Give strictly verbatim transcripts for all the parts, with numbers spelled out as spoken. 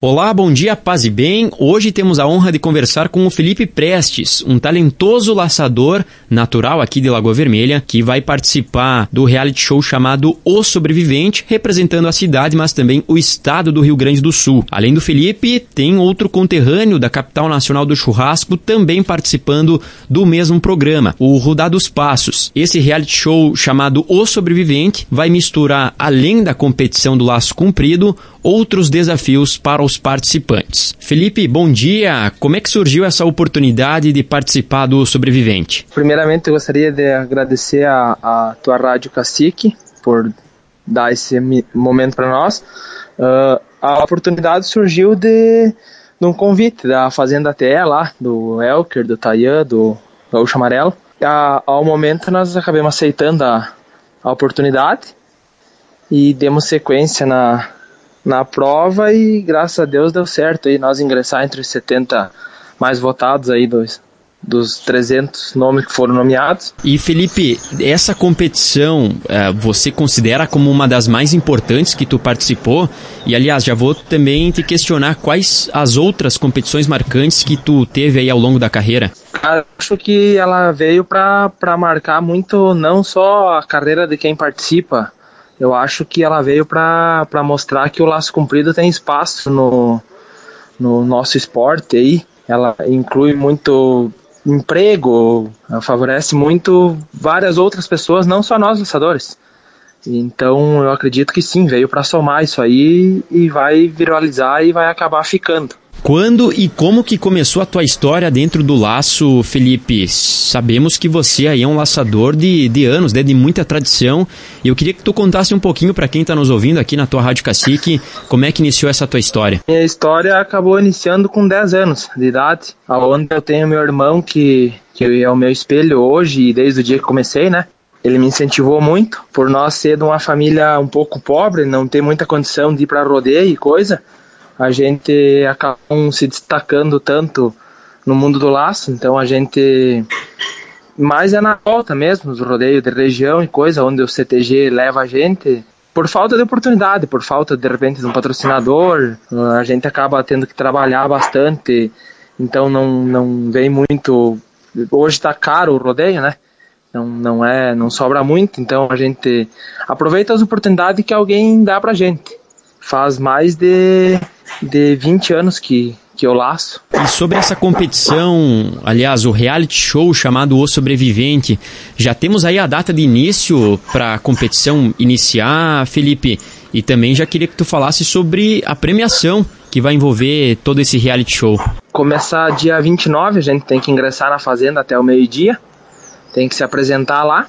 Olá, bom dia, paz e bem. Hoje temos a honra de conversar com o Felipe Prestes, um talentoso laçador natural aqui de Lagoa Vermelha, que vai participar do reality show chamado O Sobrevivente, representando a cidade, mas também o estado do Rio Grande do Sul. Além do Felipe, tem outro conterrâneo da capital nacional do churrasco também participando do mesmo programa, o Rudá dos Passos. Esse reality show chamado O Sobrevivente vai misturar, além da competição do laço comprido, outros desafios para os participantes. Felipe, bom dia! Como é que surgiu essa oportunidade de participar do Sobrevivente? Primeiramente, eu gostaria de agradecer a, a tua Rádio Cacique por dar esse momento para nós. Uh, a oportunidade surgiu de, de um convite da Fazenda T E lá, do Elker, do Tayan, do Gaúcho Amarelo. A, ao momento, nós acabamos aceitando a, a oportunidade e demos sequência na na prova e graças a Deus deu certo aí nós ingressar entre os setenta mais votados aí dos, dos trezentos nomes que foram nomeados. E Felipe, essa competição você considera como uma das mais importantes que tu participou? E aliás, já vou também te questionar quais as outras competições marcantes que tu teve aí ao longo da carreira? Acho que ela veio para para marcar muito não só a carreira de quem participa. Eu acho que ela veio para para mostrar que o laço comprido tem espaço no, no nosso esporte aí. Ela inclui muito emprego, favorece muito várias outras pessoas, não só nós laçadores. Então eu acredito que sim, veio para somar isso aí e vai viralizar e vai acabar ficando. Quando e como que começou a tua história dentro do laço, Felipe? Sabemos que você aí é um laçador de, de anos, né, de muita tradição, e eu queria que tu contasse um pouquinho para quem está nos ouvindo aqui na tua Rádio Cacique, como é que iniciou essa tua história? Minha história acabou iniciando com dez anos de idade, onde eu tenho meu irmão que, que é o meu espelho hoje, e desde o dia que comecei, né? Ele me incentivou muito, por nós ser de uma família um pouco pobre, não ter muita condição de ir para rodeio e coisa. A gente acaba se destacando tanto no mundo do laço, então a gente mais é na volta mesmo, nos rodeios de região e coisa, onde o C T G leva a gente, por falta de oportunidade, por falta de repente de um patrocinador, a gente acaba tendo que trabalhar bastante, então não, não vem muito, hoje está caro o rodeio, né? Não, não, é, não sobra muito, então a gente aproveita as oportunidades que alguém dá pra gente. Faz mais de, de vinte anos que, que eu laço. E sobre essa competição, aliás, o reality show chamado O Sobrevivente, já temos aí a data de início para a competição iniciar, Felipe? E também já queria que tu falasse sobre a premiação que vai envolver todo esse reality show. Começar dia vinte e nove, a gente tem que ingressar na Fazenda até o meio-dia, tem que se apresentar lá,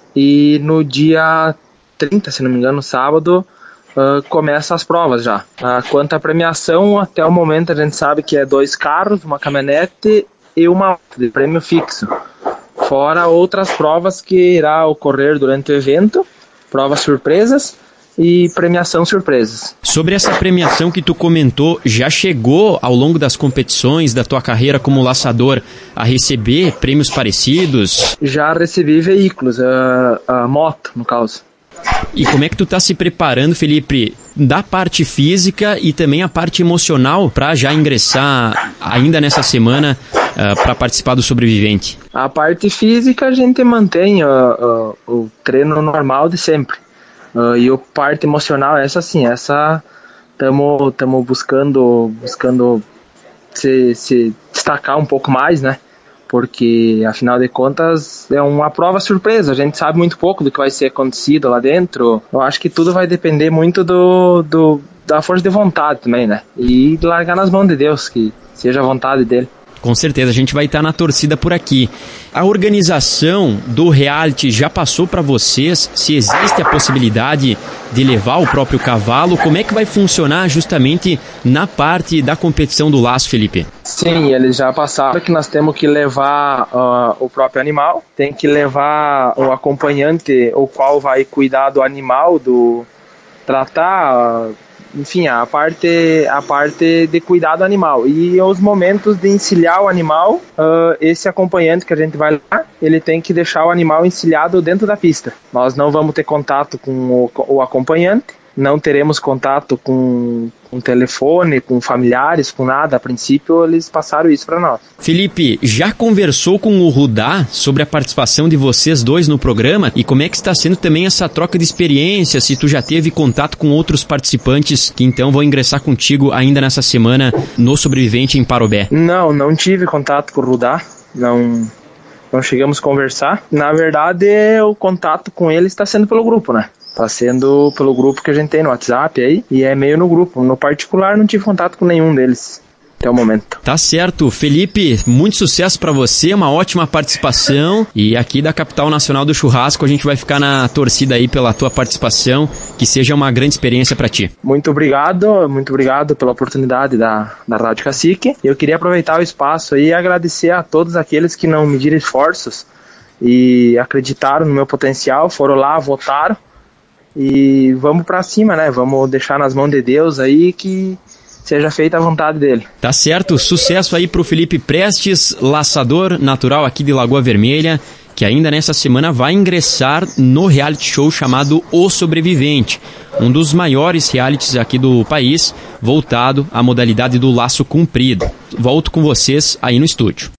e no dia trinta, se não me engano, sábado, Uh, começa as provas já. Uh, quanto à premiação, até o momento a gente sabe que é dois carros, uma caminhonete e uma moto de prêmio fixo. Fora outras provas que irá ocorrer durante o evento, provas surpresas e premiação surpresas. Sobre essa premiação que tu comentou, já chegou ao longo das competições da tua carreira como laçador a receber prêmios parecidos? Já recebi veículos, a uh, uh, moto no caso. E como é que tu tá se preparando, Felipe, da parte física e também a parte emocional para já ingressar ainda nessa semana uh, para participar do Sobrevivente? A parte física a gente mantém uh, uh, o treino normal de sempre. Uh, e a parte emocional, essa sim, essa estamos estamos buscando, buscando se, se destacar um pouco mais, né? Porque, afinal de contas, é uma prova surpresa. A gente sabe muito pouco do que vai ser acontecido lá dentro. Eu acho que tudo vai depender muito do, do, da força de vontade também, né? E largar nas mãos de Deus, que seja a vontade dele. Com certeza, a gente vai estar na torcida por aqui. A organização do reality já passou para vocês se existe a possibilidade de levar o próprio cavalo? Como é que vai funcionar justamente na parte da competição do laço, Felipe? Sim, eles já passaram que nós temos que levar uh, o próprio animal, tem que levar o acompanhante, o qual vai cuidar do animal, do tratar... Uh, enfim, a parte, a parte de cuidar do animal. E os momentos de encilhar o animal, uh, esse acompanhante que a gente vai lá, ele tem que deixar o animal encilhado dentro da pista. Nós não vamos ter contato com o, o acompanhante, não teremos contato com, com telefone, com familiares, com nada. A princípio, eles passaram isso para nós. Felipe, já conversou com o Rudá sobre a participação de vocês dois no programa? E como é que está sendo também essa troca de experiência? Se tu já teve contato com outros participantes que então vão ingressar contigo ainda nessa semana no Sobrevivente em Parobé? Não, não tive contato com o Rudá. Não, não chegamos a conversar. Na verdade, o contato com ele está sendo pelo grupo, né? Tá sendo pelo grupo que a gente tem no WhatsApp aí, e é meio no grupo. No particular, não tive contato com nenhum deles até o momento. Tá certo. Felipe, muito sucesso pra você, uma ótima participação. E aqui da Capital Nacional do Churrasco, a gente vai ficar na torcida aí pela tua participação, que seja uma grande experiência pra ti. Muito obrigado, muito obrigado pela oportunidade da, da Rádio Cacique. Eu queria aproveitar o espaço aí e agradecer a todos aqueles que não mediram esforços e acreditaram no meu potencial, foram lá, votaram. E vamos pra cima, né? Vamos deixar nas mãos de Deus aí que seja feita a vontade dele. Tá certo. Sucesso aí pro Felipe Prestes, laçador natural aqui de Lagoa Vermelha, que ainda nessa semana vai ingressar no reality show chamado O Sobrevivente, um dos maiores realities aqui do país, voltado à modalidade do laço comprido. Volto com vocês aí no estúdio.